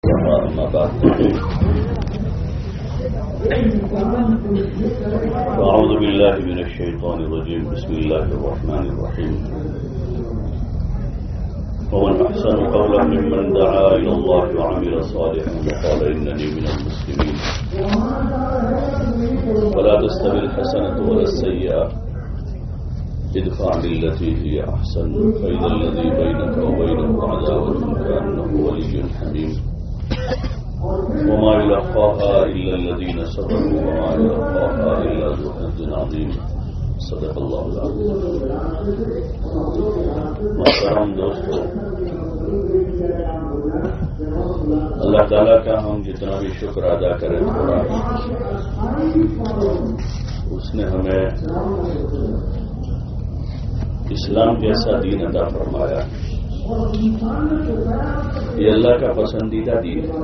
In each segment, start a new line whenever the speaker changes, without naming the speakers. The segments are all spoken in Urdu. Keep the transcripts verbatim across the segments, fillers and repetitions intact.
أما بعد أعوذ بالله من الشيطان الرجيم بسم الله الرحمن الرحيم ومن أحسن قولا ممن دعا إلى الله وعمل صالحا وقال إنني من المسلمين ولا تستوي الحسنة ولا السيئة ادفع بالتي هي أحسن فإذا الذي بينك وبينه عداوة كأنه ولي حميم وما يلقاها إلا الذين صبروا وما يلقاها إلا ذو حظ عظيم صدق الله العظيم. محترم دوستو، اللہ تعالیٰ کا ہم جتنا بھی شکر ادا کریں تھوڑا ہے. اس نے ہمیں اسلام جیسا دین عطا فرمایا. یہ اللہ کا پسندیدہ دین ہے.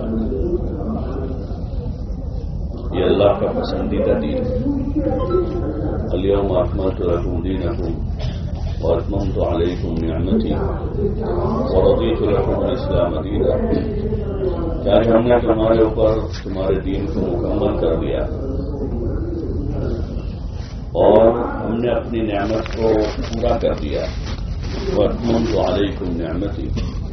یہ اللہ کا پسندیدہ دین ہے. الیوم اکملت لکم دینکم واتممت علیکم نعمتی ورضیت لکم الاسلام دینا. یعنی ہم نے تمہارے اوپر تمہارے دین کو مکمل کر دیا اور ہم نے اپنی نعمت کو پورا کر دیا. واتممت علیکم نعمتی،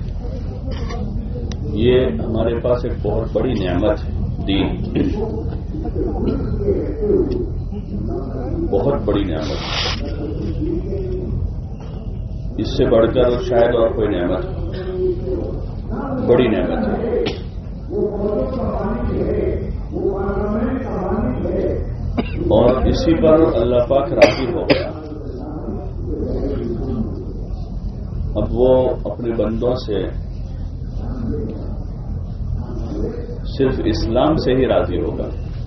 یہ ہمارے پاس ایک بہت بڑی نعمت ہے. دین بہت بڑی نعمت ہے. اس سے بڑھ کر شاید اور کوئی نعمت بڑی نعمت ہے. اور اسی پر اللہ پاک راضی ہو گیا. اب وہ اپنے بندوں سے صرف اسلام سے ہی راضی ہوگا.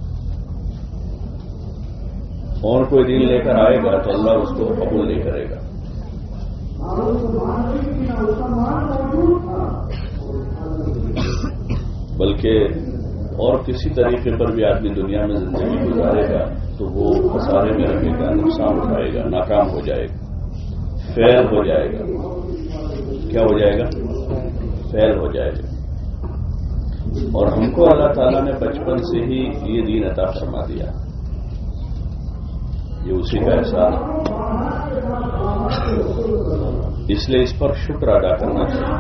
اور کوئی دین لے کر آئے گا تو اللہ اس کو قبول نہیں کرے گا. بلکہ اور کسی طریقے پر بھی آدمی دنیا میں زندگی گزارے گا تو وہ خسارے میں رہے گا، نقصان اٹھائے گا، ناکام ہو جائے گا، فیل ہو جائے گا. کیا ہو جائے گا؟ فیل ہو جائے گا. اور ہم کو اللہ تعالیٰ نے بچپن سے ہی یہ دین عطا فرما دیا. یہ اسی کا احسان ہے. اس لیے اس پر شکر ادا کرنا چاہیے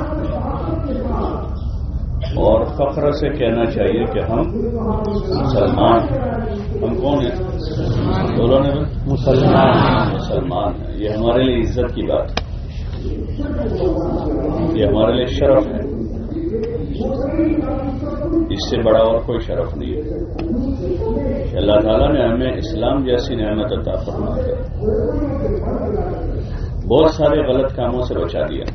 اور فخر سے کہنا چاہیے کہ ہم مسلمان ہیں. ہم کون ہیں؟ بولو نے مسلمان مسلمان ہیں. یہ ہمارے لیے عزت کی بات ہے. یہ ہمارے لیے شرف ہے. اس سے بڑا اور کوئی شرف نہیں ہے. اللہ تعالیٰ نے ہمیں اسلام جیسی نعمت عطا فرما کر بہت سارے غلط کاموں سے بچا دیا.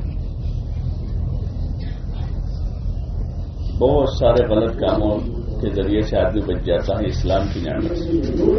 بہت سارے غلط کاموں کے ذریعے سے آدمی بچ جاتا ہے اسلام کی نعمت سے،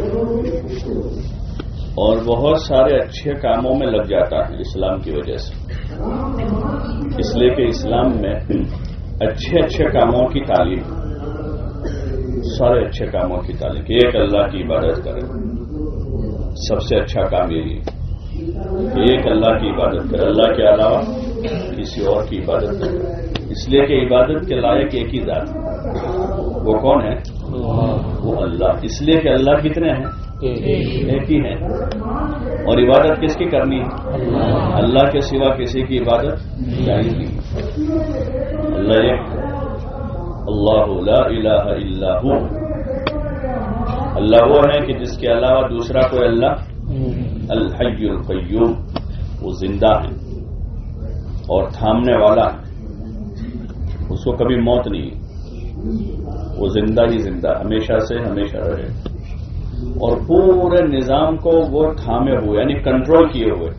اور بہت سارے اچھے کاموں میں لگ جاتا ہے اسلام کی وجہ سے. اس لیے کہ اسلام میں اچھے اچھے کاموں کی تعلیم، سارے اچھے کاموں کی تعلیم کہ ایک اللہ کی عبادت کرے. سب سے اچھا کام یہی ہے کہ ایک اللہ کی عبادت کرے، اللہ کے علاوہ کسی اور کی عبادت نہ کرے. اس لیے کہ عبادت کے لائق ایک ہی ذات ہے. وہ کون ہے؟ وہ اللہ. اس لیے کہ اللہ کتنے ہیں؟ ایک ہی ہے. اور عبادت کس کی کرنی ہے؟ اللہ کے سوا کسی کی عبادت جائز نہیں. اللہ ایک، اللہ لا الہ الا ہو. اللہ وہ ہے کہ جس کے علاوہ دوسرا کوئی اللہ. الحی القیوم، وہ زندہ ہے اور تھامنے والا ہے. اس کو کبھی موت نہیں. وہ زندہ ہی زندہ، ہمیشہ سے ہمیشہ رہے. اور پورے نظام کو وہ تھامے ہوئے، یعنی کنٹرول کیے ہوئے.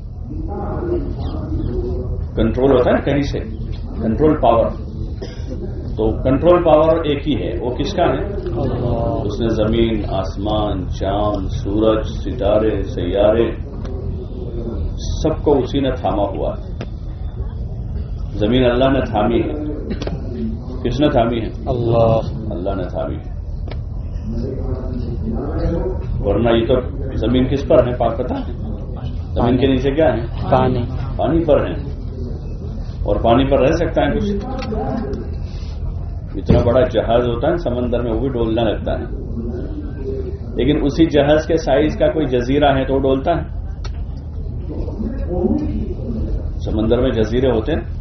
کنٹرول ہوتا ہے نا کہیں سے، کنٹرول پاور. تو کنٹرول پاور ایک ہی ہے. وہ کس کا ہے؟ اس نے زمین، آسمان، چاند، سورج، ستارے، سیارے سب کو اسی نے تھاما ہوا ہے. زمین اللہ نے تھامی ہے. کس نے تھامی ہے؟ اللہ. اللہ نے تھامی ہے. ورنہ یہ تو زمین کس پر ہے؟ پاک پتہ ہے. زمین کے نیچے کیا ہے؟ پانی. پانی پر ہے. اور پانی پر رہ سکتا ہے کچھ؟ اتنا بڑا جہاز ہوتا ہے سمندر میں وہ بھی ڈولنا لگتا ہے، لیکن اسی جہاز کے سائز کا کوئی جزیرہ ہے تو وہ ڈولتا ہے. سمندر میں جزیرے ہوتے ہیں،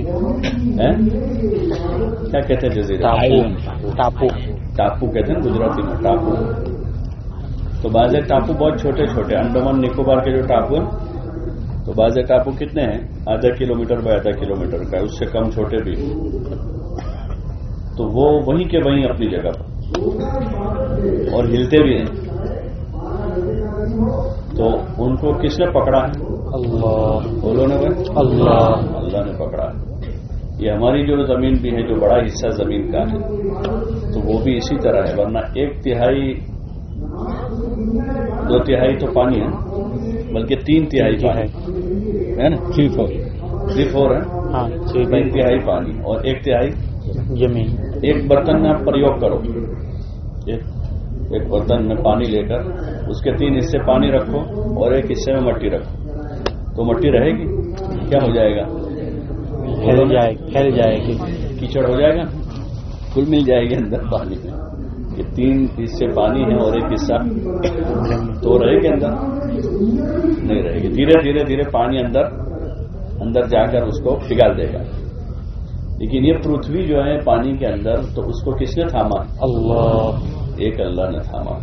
کیا کہتے ہیں جزیرے؟
ٹاپو.
ٹاپو کہتے ہیں گجراتی میں ٹاپو. تو بعض ٹاپو بہت چھوٹے چھوٹے، انڈمان نکوبار کے جو ٹاپو ہیں تو بعض ٹاپو کتنے ہیں؟ آدھا کلو میٹر بائی آدھا کلو میٹر کا، اس سے کم چھوٹے بھی. تو وہ وہیں کے وہیں اپنی جگہ پر اور ہلتے بھی ہیں. تو ان کو کس نے پکڑا ہے؟
اللہ.
بولو نا بھائی،
اللہ.
اللہ نے پکڑا. یہ ہماری جو زمین بھی ہے، جو بڑا حصہ زمین کا ہے، تو وہ بھی اسی طرح ہے. ورنہ ایک تہائی دو تہائی تو پانی ہے، بلکہ تین تہائی پانی ہے نا،
تھری فور
تھری فور ہے.
ہاں،
تین تہائی پانی اور ایک تہائی
زمین.
ایک برتن میں آپ پریوگ کرو، ایک ایک برتن میں پانی لے کر اس کے تین حصے پانی رکھو اور ایک حصے میں مٹی رکھو، تو مٹی رہے گی؟ کیا ہو جائے گا؟
پھیل جائے پھیل جائے گی،
کیچڑ ہو جائے گا، کل مل جائے گی اندر پانی میں. یہ تین حصے پانی ہے اور ایک حصہ تو رہے گی اندر؟ نہیں رہے گی. دھیرے دھیرے دھیرے پانی اندر اندر جا کر اس کو پگھال دے گا. لیکن یہ پرتھوی جو ہے پانی کے اندر، تو اس کو کس نے تھاما؟
اللہ.
ایک اللہ نے تھاما.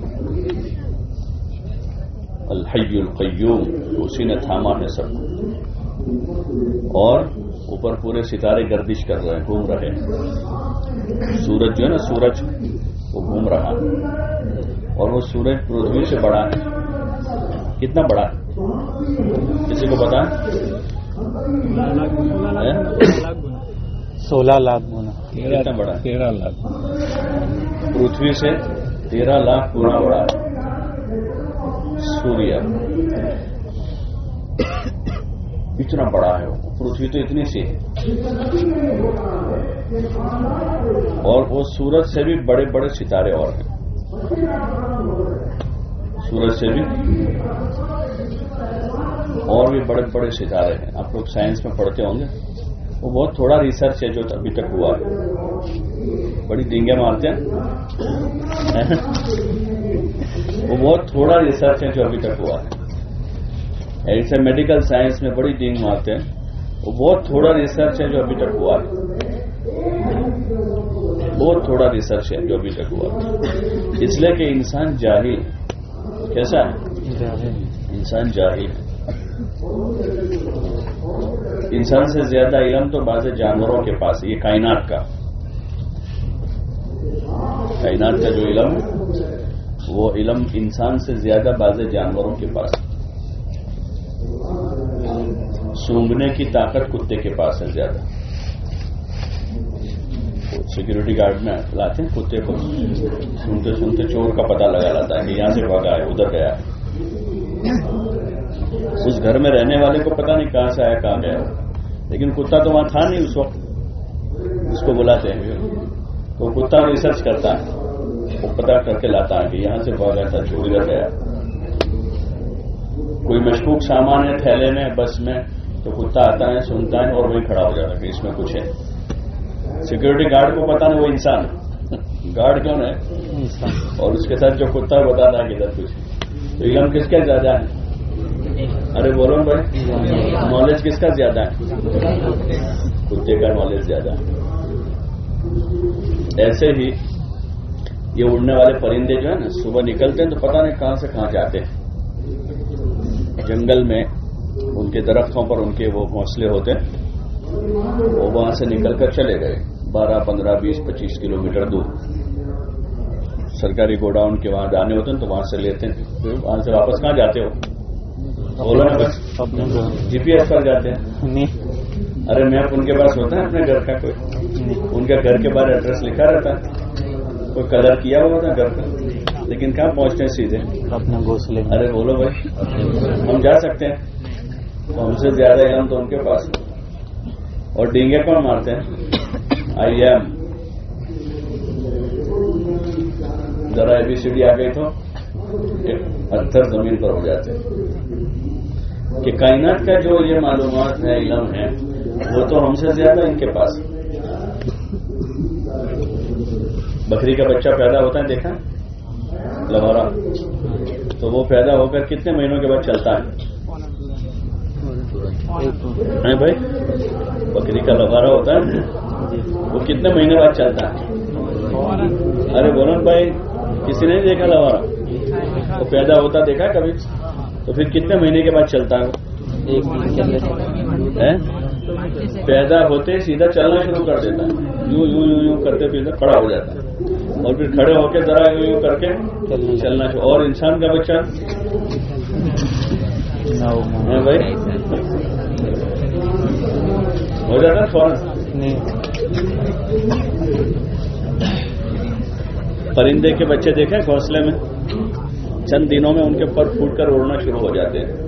الحی القیوم، اسی نے تھاما ہے سب کو. اور اوپر پورے ستارے گردش کر رہے ہیں، گھوم رہے ہیں. سورج جو ہے نا، سورج وہ گھوم رہا ہے، اور وہ سورج پرتھوی سے بڑا ہے. کتنا بڑا ہے کسی کو پتا ہے؟
سولہ لاکھ گنا.
کتنا بڑا ہے؟
تیرہ لاکھ.
پرتھوی سے تیرہ لاکھ گنا بڑا ہے سوریہ. اتنا بڑا ہے وہ. پرتھوی تو اتنی سی ہے، اور وہ سورج سے بھی بڑے بڑے ستارے اور ہیں. سورج سے بھی اور بھی بڑے بڑے ستارے ہیں. آپ لوگ سائنس میں پڑھتے ہوں گے. وہ بہت تھوڑا ریسرچ ہے جو ابھی تک ہوا ہے. بڑی ڈینگیں مارتے ہیں. وہ بہت تھوڑا ریسرچ ہے جو ابھی تک ہوا ہے. ایسے میڈیکل سائنس میں بڑی ڈینگ مارتے ہیں. وہ بہت تھوڑا ریسرچ ہے جو ابھی تک ہوا ہے. بہت تھوڑا ریسرچ ہے جو ابھی تک ہوا ہے. اس لیے کہ انسان جاہل. کیسا ہے انسان؟ جاہل. انسان سے زیادہ علم تو بعض جانوروں کے پاس ہے. یہ کائنات کا کائنات کا جو علم ہے، وہ علم انسان سے زیادہ بعض جانوروں کے پاس. سونگنے کی طاقت کتے کے پاس ہے زیادہ. سیکورٹی گارڈ میں لاتے ہیں کتے کو، سنتے سنتے چور کا پتہ لگا لاتا ہے کہ یہاں سے بھاگا ہے، ادھر گیا ہے. اس گھر میں رہنے والے کو پتہ نہیں کہاں سے آیا کہاں گیا، لیکن کتا تو وہاں تھا نہیں اس وقت. اس کو بلاتے ہیں تو کتا ریسرچ کرتا ہے، وہ پتہ کر کے لاتا ہے کہ یہاں سے بھاگا تھا، چور ادھر گیا. کوئی مشکوک سامان ہے تھیلے میں، بس میں، تو کتا آتا ہے، سنتا ہے اور وہی کھڑا ہو جاتا ہے کہ اس میں کچھ ہے. سیکورٹی گارڈ کو پتا نہیں وہ انسان گارڈ کون ہے، اور اس کے ساتھ جو کتا بتاتا ہے کہ ادھر کچھ. تو علم کس کا زیادہ ہے؟ ارے بولو بھائی، نالج کس کا زیادہ ہے؟ کتے کا نالج زیادہ ہے. ایسے ہی یہ اڑنے والے پرندے جو ہے نا، صبح نکلتے ہیں تو پتہ نہیں کہاں سے کہاں جاتے ہیں. جنگل میں ان کے درختوں پر ان کے وہ گھونسلے ہوتے ہیں، وہ وہاں سے نکل کر چلے گئے بارہ پندرہ بیس پچیس کلو میٹر دور. سرکاری گوڈاؤن کے وہاں جانے ہوتے ہیں تو وہاں سے لیتے ہیں. پھر وہاں سے واپس کہاں جاتے ہو؟ بولو نا بس. جی پی ایس پر جاتے ہیں. ارے میپ ان کے پاس ہوتا ہے اپنے گھر کا؟ کوئی ان کے گھر کے باہر ایڈریس لکھا رہتا ہے، کوئی کلر کیا ہوا ہوتا ہے گھر کا، لیکن کہاں پہنچتے ہیں سیدھے اپنے گھونسلے. ارے بولو بھائی، ہم جا سکتے ہیں؟ ہم سے زیادہ علم تو ان کے پاس ہے. اور ڈینگے کون مارتے ہیں؟ I am. ذرا اے بی سی ڈی آ گئی تو پتھر زمین پر ہو جاتے ہیں. کہ کائنات کا جو یہ معلومات ہے، علم ہے، وہ تو ہم سے زیادہ ان کے پاس. بکری کا بچہ پیدا ہوتا ہے دیکھا لوارا, تو وہ پیدا ہو کر کتنے مہینوں کے بعد چلتا ہے بھائی؟ بکری کا لوارا ہوتا ہے وہ کتنے مہینے بعد چلتا ہے؟ ارے بولو بھائی, کسی نے دیکھا لوارا؟ وہ پیدا ہوتا دیکھا کبھی؟ تو پھر کتنے مہینے کے بعد چلتا ہے وہ؟ پیدا ہوتے سیدھا چلنا شروع کر دیتا ہے, یوں یوں یوں یوں کرتے پھر کھڑا ہو جاتا ہے, اور پھر کھڑے ہو کے ذرا یوں یوں کر کے چلنا شروع. اور انسان کا بچہ بھائی ہو جاتا فوراً. پرندے کے بچے دیکھیں گھونسلے میں, چند دنوں میں ان کے پر پھوٹ کر اڑنا شروع ہو جاتے ہیں,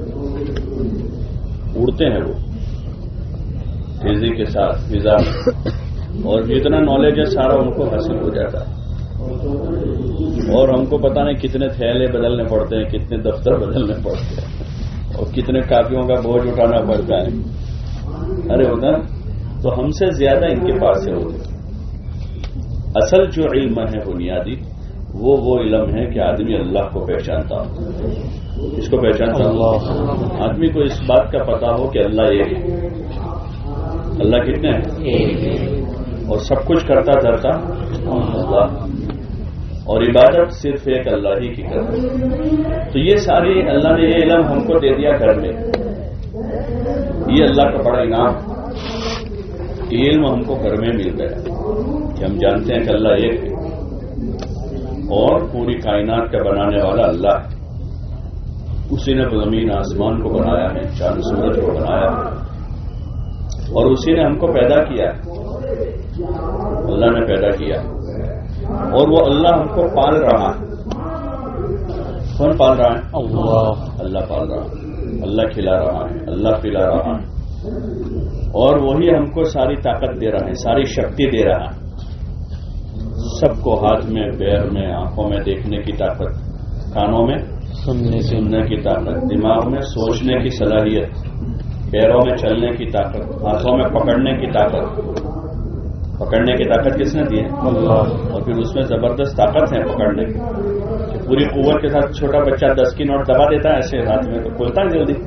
اڑتے ہیں وہ تیزی کے ساتھ فضا میں, اور جتنا نالج ہے سارا ان کو حاصل ہو جاتا ہے. اور ہم کو پتہ نہیں کتنے تھیلے بدلنے پڑتے ہیں, کتنے دفتر بدلنے پڑتے ہیں, اور کتنے کاپیوں کا بوجھ اٹھانا پڑتا ہے. ارے ہوتا تو ہم سے زیادہ ان کے پاس ہے. ہوتے اصل جو علم ہے بنیادی وہ وہ علم ہے کہ آدمی اللہ کو پہچانتا ہو. اس کو پہچانتا ہو آدمی کو اس بات کا پتا ہو کہ اللہ ایک ہے, اللہ کتنے ہیں, اور سب کچھ کرتا دھرتا اللہ, اور عبادت صرف ایک اللہ ہی کی کرتا. تو یہ ساری اللہ نے یہ علم ہم کو دے دیا گھر میں, یہ اللہ کا بڑا انعام. یہ علم ہم کو گھر میں مل گیا کہ ہم جانتے ہیں کہ اللہ ایک ہے اور پوری کائنات کا بنانے والا اللہ ہے. اسی نے زمین آسمان کو بنایا ہے, چاند سورج کو بنایا ہے, اور اسی نے ہم کو پیدا کیا. اللہ نے پیدا کیا اور وہ اللہ ہم کو پال رہا ہے. کون پال رہا ہے؟ اللہ. اللہ پال رہا ہے, اللہ کھلا رہا ہے, اللہ پلا رہا ہے, اور وہی ہم کو ساری طاقت دے رہا ہے, ساری شکتی دے رہا ہے. سب کو ہاتھ میں, پیر میں, آنکھوں میں دیکھنے کی طاقت, کانوں میں سننے سننے کی طاقت, دماغ میں سوچنے کی صلاحیت, پیروں میں چلنے کی طاقت, ہاتھوں میں پکڑنے کی طاقت. پکڑنے کی طاقت کس نے دی ہے؟ اللہ. اور پھر اس میں زبردست طاقت ہے پکڑنے کی, پوری قوت کے ساتھ. چھوٹا بچہ دس کی نوٹ دبا دیتا ہے ایسے ہاتھ میں تو کھولتا ہے جلدی.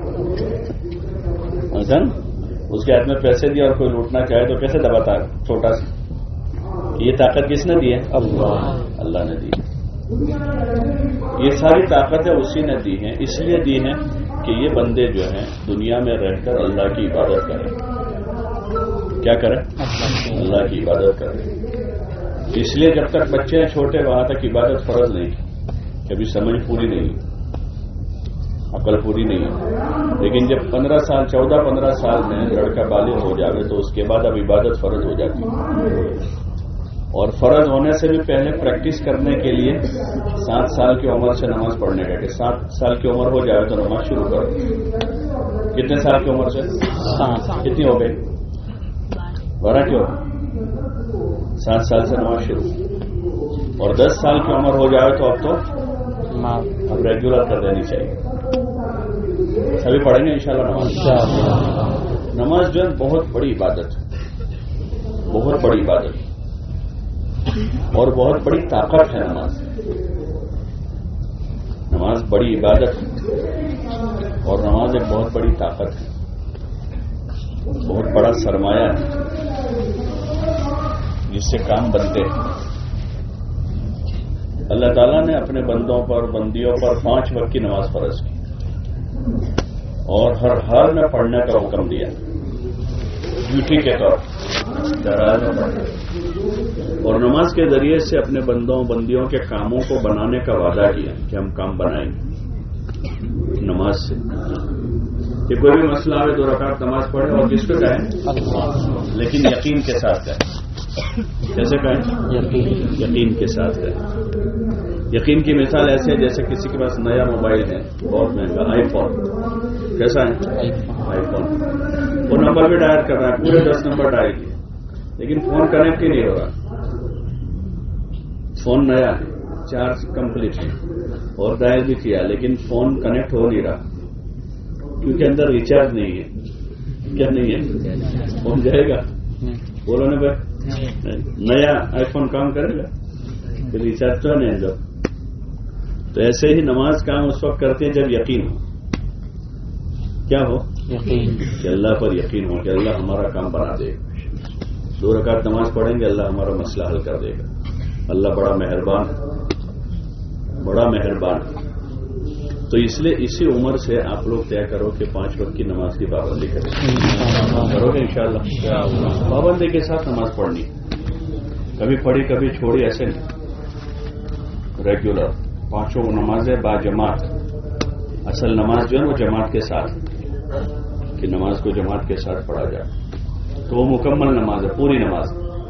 اس کے ہاتھ میں پیسے دیے اور کوئی لوٹنا چاہے تو کیسے دباتا ہے چھوٹا سا؟ یہ طاقت کس نے دی ہے؟ اللہ. اللہ نے دی. یہ ساری طاقتیں اسی نے دی ہیں. اس لیے دی ہیں کہ یہ بندے جو ہیں دنیا میں رہ کر اللہ کی عبادت کریں. کیا کریں؟ اللہ کی عبادت کریں. اس لیے جب تک بچے ہیں چھوٹے وہاں تک عبادت فرض نہیں کی, کبھی سمجھ پوری نہیں, عقل پوری نہیں ہے. لیکن جب پندرہ سال چودہ پندرہ سال میں لڑکا بالغ ہو جاوے تو اس کے بعد اب عبادت فرض ہو جاتی ہے. اور فرض ہونے سے بھی پہلے پریکٹس کرنے کے لیے سات سال کی عمر سے نماز پڑھنے کا, کہ سات سال کی عمر ہو جائے تو نماز شروع کرو. کتنے سال کی عمر سے؟ کتنی ہو گئی؟ بارہ کی ہو گئی. سات سال سے نماز شروع, اور دس سال کی عمر ہو جائے تو اب تو اب ریگولر کر دینی چاہیے. سبھی پڑھیں گے انشاءاللہ نماز. نماز جو ہے بہت بڑی عبادت ہے, بہت بڑی عبادت اور بہت بڑی طاقت ہے. نماز نماز بڑی عبادت اور نماز ایک بہت بڑی طاقت ہے, بہت بڑا سرمایہ ہے جس سے کام بنتے ہیں. اللہ تعالیٰ نے اپنے بندوں پر بندیوں پر پانچ وقت کی نماز فرض کی اور ہر حال میں پڑھنے کا حکم دیا, ڈیوٹی کے طور پر. اور نماز کے ذریعے سے اپنے بندوں بندیوں کے کاموں کو بنانے کا وعدہ کیا کہ ہم کام بنائیں گے نماز سے. کہ کوئی بھی مسئلہ آئے دو رکعت نماز پڑھے اور کس پہ کہیں, لیکن یقین کے ساتھ کہیں. کیسے کہیں؟ یقین کے ساتھ کہیں. یقین کی مثال ایسے ہے جیسے کسی کے پاس نیا موبائل ہے بہت مہنگا, آئی فون. کیسا ہے آئی فون؟ وہ نمبر بھی ڈائل کر رہا ہے, پورے دس نمبر ڈائل کیے, لیکن فون کنیکٹ ہی نہیں ہو رہا. فون نیا ہے, چارج کمپلیٹ ہے اور ڈائل بھی کیا, لیکن فون کنیکٹ ہو نہیں رہا کیونکہ اندر ریچارج نہیں ہے. کیا نہیں ہے؟ فون جائے گا. بولو نا بھائی, نیا آئی فون کام کرے گا؟ کہ ریچارج تو نہیں جب تو ایسے ہی نماز کام اس وقت کرتے ہیں جب یقین ہو. کیا ہو؟
یقین.
کہ اللہ پر یقین ہو کہ اللہ ہمارا کام بنا دے گا. دو رکعت نماز پڑھیں گے اللہ ہمارا مسئلہ حل کر دے گا. اللہ بڑا مہربان بڑا مہربان. تو اس لیے اسی عمر سے آپ لوگ طے کرو کہ پانچ وقت کی نماز کی پابندی کریں. کرو گے انشاءاللہ؟ پابندی کے ساتھ نماز پڑھنی. کبھی پڑھی کبھی چھوڑی ایسے نہیں. ریگولر پانچوں نمازیں با جماعت. اصل نماز جو ہے وہ جماعت کے ساتھ کہ نماز کو جماعت کے ساتھ پڑھا جائے تو وہ مکمل نماز ہے, پوری نماز.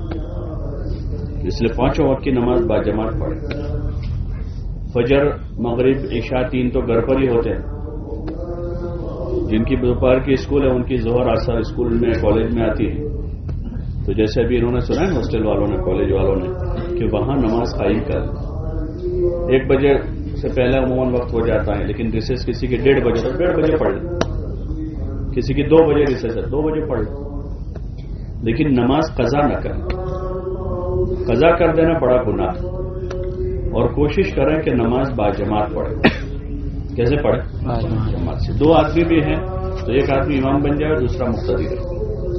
اس لیے پانچوں وقت کی نماز با جماعت پڑھے. فجر مغرب عشاء تین تو گھر پر ہی ہوتے ہیں. جن کی دوپہر کی اسکول ہے ان کی ظہر عصر اسکول میں کالج میں آتی ہے. تو جیسے ابھی انہوں نے سنا ہے ہاسٹل والوں نے کالج والوں نے کہ وہاں نماز قائم کر ایک بجے سے پہلے عموماً وقت ہو جاتا ہے, لیکن ریسیس کسی کی ڈیڑھ بجے تک ڈیڑھ بجے پڑھ لیں, کسی کی دو بجے ریسیس ہے دو بجے پڑھ لیں, لیکن نماز قضا نہ کریں. قضا کر دینا بڑا گناہ. اور کوشش کریں کہ نماز با جماعت پڑھے. کیسے پڑھے؟ جماعت سے. دو آدمی بھی ہیں تو ایک آدمی امام بن جائے دوسرا مقتدی رہے.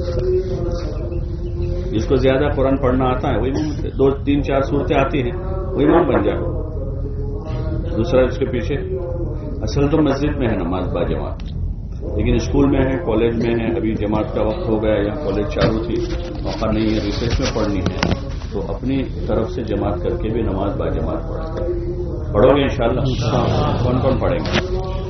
جس کو زیادہ قرآن پڑھنا آتا ہے وہی دو تین چار صورتیں آتی ہیں وہ امام بن جائے, دوسرا اس کے پیچھے. اصل تو مسجد میں ہے نماز با جماعت, لیکن اسکول میں ہے کالج میں ہے. ابھی جماعت کا وقت ہو گیا یا کالج چالو تھی موقع نہیں ہے ریسرچ میں پڑھنی ہے تو اپنی طرف سے جماعت کر کے بھی نماز با جماعت پڑھیں. پڑھو گے انشاءاللہ؟ کون کون پڑھیں گے؟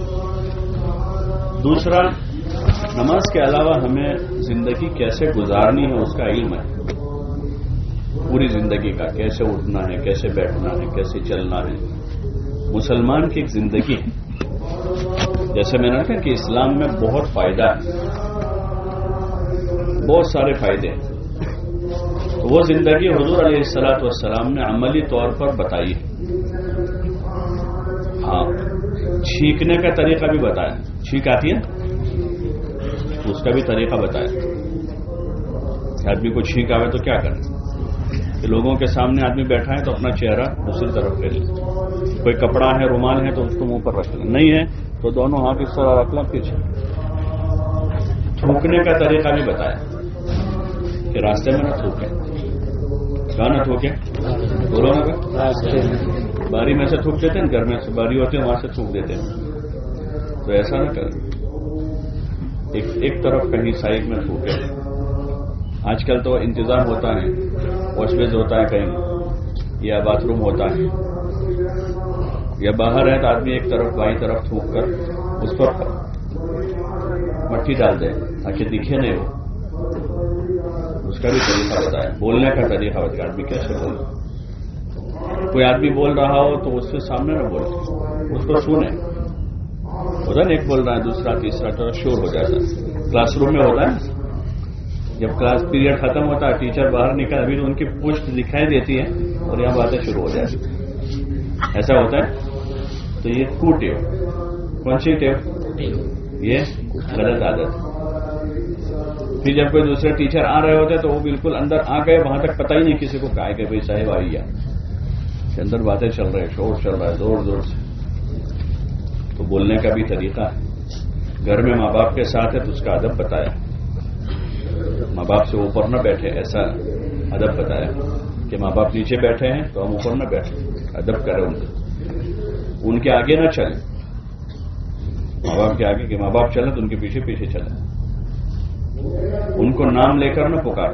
دوسرا, نماز کے علاوہ ہمیں زندگی کیسے گزارنی ہے اس کا علم ہے. پوری زندگی کا کیسے اٹھنا ہے, کیسے بیٹھنا ہے, کیسے چلنا ہے. مسلمان کی ایک زندگی ہے. جیسے میں نے کہا کہ اسلام میں بہت فائدہ ہے, بہت سارے فائدے ہیں. تو وہ زندگی حضور علیہ الصلوۃ والسلام نے عملی طور پر بتائی ہے. ہاں, چھینکنے کا طریقہ بھی بتایا. چھینک آتی ہے اس کا بھی طریقہ بتایا. آدمی کو چھینک آئے تو کیا کرے کہ لوگوں کے سامنے آدمی بیٹھا ہے تو اپنا چہرہ دوسری طرف کر لے. کوئی کپڑا ہے رومال ہے تو اس کو منہ پر رکھ لیں, نہیں ہے تو دونوں ہاتھ اس طرح رکھ لیں پیچھے. تھوکنے کا طریقہ بھی بتایا کہ راستے میں نہ تھوکیں. کہاں نہ تھوکیں؟ بولو نا, باری میں سے تھوک دیتے ہیں, گھر میں سے باری ہوتی ہے وہاں سے تھوک دیتے ہیں. تو ایسا نہ کریں, ایک, ایک طرف کہیں سائڈ میں تھوکیں. آج کل تو انتظام ہوتا ہے, واش بیس ہوتا ہے کہیں یا باتھ روم ہوتا ہے یا باہر ہے تو آدمی ایک طرف بائیں طرف تھوک کر اس پر مٹی ڈال دے تاکہ دکھے نہیں وہ. اس کا بھی طریقہ بتایا. بولنے کا طریقہ بتایا آدمی کیسے بولے. کوئی آدمی بول رہا ہو تو اس سے سامنے نہ بولے, اس کو سنے. ہوتا ہے ایک بول رہا ہے دوسرا تیسرا تو شور ہو جاتا ہے. کلاس روم میں ہوتا ہے جب کلاس پیریڈ ختم ہوتا ہے ٹیچر باہر نکل ابھی تو ان کی پشت دکھائی دیتی ہے اور یہاں باتیں شروع ہو جاتی. ایسا ہوتا ہے. تو یہ کو ٹیو. کون سی ٹیو؟ یہ غلط عادت. پھر جب کوئی دوسرے ٹیچر آ رہے ہوتے تو وہ بالکل اندر آ گئے, وہاں تک پتہ ہی نہیں کسی کو کہا کہ بھائی صاحب آئی ہے, اندر باتیں چل رہے ہیں, شور چل رہا ہے زور زور سے. تو بولنے کا بھی طریقہ ہے. گھر میں ماں باپ کے ساتھ ہے تو اس کا ادب بتایا. ماں باپ سے اوپر نہ بیٹھے ایسا ادب بتایا کہ ماں باپ نیچے بیٹھے ہیں تو ہم اوپر نہ بیٹھے, ادب کریں ان کو. ان کے آگے نہ چلیں, ماں باپ کے آگے کہ ماں باپ چلیں تو ان کے پیچھے پیچھے چلیں. ان کو نام لے کر نہ پکار,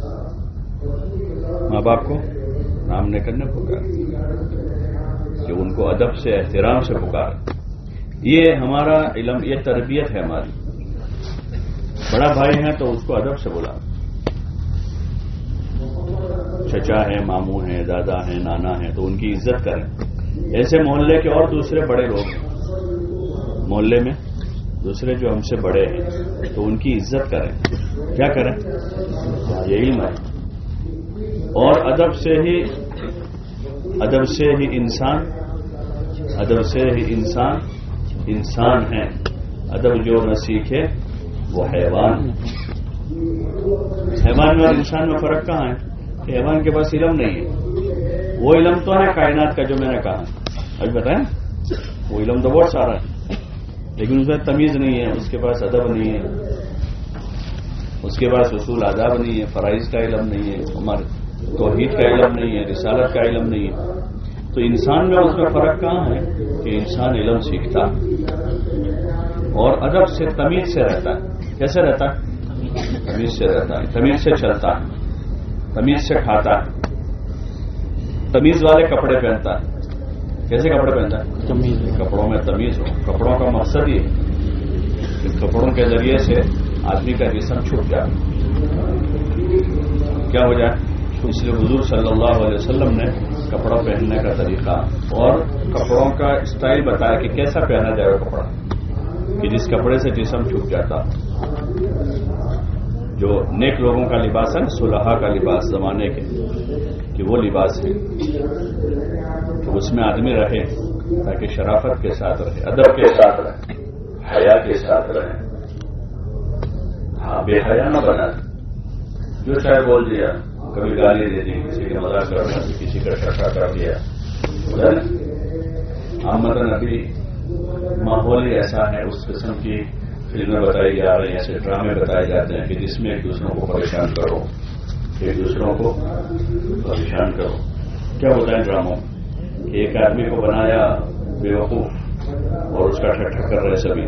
ماں باپ کو نام لے کر نہ پکار, کہ ان کو ادب سے احترام سے پکار. یہ ہمارا علم, یہ تربیت ہے ہماری. بڑا بھائی ہے تو اس کو ادب سے بلا. چچا ہے, ماموں ہے, دادا ہے, نانا ہے تو ان کی عزت کریں. ایسے محلے کے اور دوسرے بڑے لوگ ہیں, محلے میں دوسرے جو ہم سے بڑے ہیں تو ان کی عزت کریں. کیا کریں؟ یہی علم ہے. اور ادب سے ہی ادب سے ہی انسان ادب سے ہی انسان انسان ہے. ادب جو نہ سیکھے وہ حیوان. حیوان میں اور انسان میں فرق کہاں ہے؟ کہ حیوان کے پاس علم نہیں ہے, وہ علم تو ہے کائنات کا جو میں نے کہا ابھی بتایا، وہ علم تو بہت سارا ہے، لیکن اس میں تمیز نہیں ہے، اس کے پاس ادب نہیں ہے، اس کے پاس اصول آداب نہیں ہے، فرائض کا علم نہیں ہے، ہمارے توحید کا علم نہیں ہے، رسالت کا علم نہیں ہے. تو انسان میں اس میں فرق کہاں ہے کہ انسان علم سیکھتا اور ادب سے تمیز سے رہتا ہے. کیسے رہتا ہے؟ تمیز سے رہتا ہے، تمیز سے چلتا ہے، تمیز سے کھاتا ہے، تمیز والے کپڑے پہنتا ہے. کیسے کپڑے پہنتا ہے؟
تمیز.
کپڑوں میں تمیز ہو. کپڑوں کا مقصد یہ کہ کپڑوں کے ذریعے سے آدمی کا جسم چھپ جائے، کیا ہو جائے. اس لیے حضور صلی اللہ علیہ وسلم نے کپڑا پہننے کا طریقہ اور کپڑوں کا اسٹائل بتایا کہ کیسا پہنا جائے وہ کپڑا کہ جس کپڑے سے جسم چھپ جاتا. جو نیک لوگوں کا لباس ہے نا، صلحاء کا لباس زمانے کے، کہ وہ لباس ہے تو اس میں آدمی رہے تاکہ شرافت کے ساتھ رہے، ادب کے ساتھ رہے، حیا کے ساتھ رہے. ہاں، بے حیا نہ بنا، جو چاہے بول دیا، کبھی گالی دے دی، کسی کے مذاق کر دیا، کسی کا شکا کر دیا. آمدن ابھی ماحول ہی ایسا ہے، اس قسم کی فلمیں بتائی جا رہی ہیں، ایسے ڈرامے بتائے جاتے ہیں کہ جس میں ایک دوسروں کو پریشان کرو، ایک دوسروں کو پریشان کرو. کیا ہوتا ہے ڈراموں کہ ایک آدمی کو بنایا بیوقوف اور اس کا ٹھٹھا کر رہے سبھی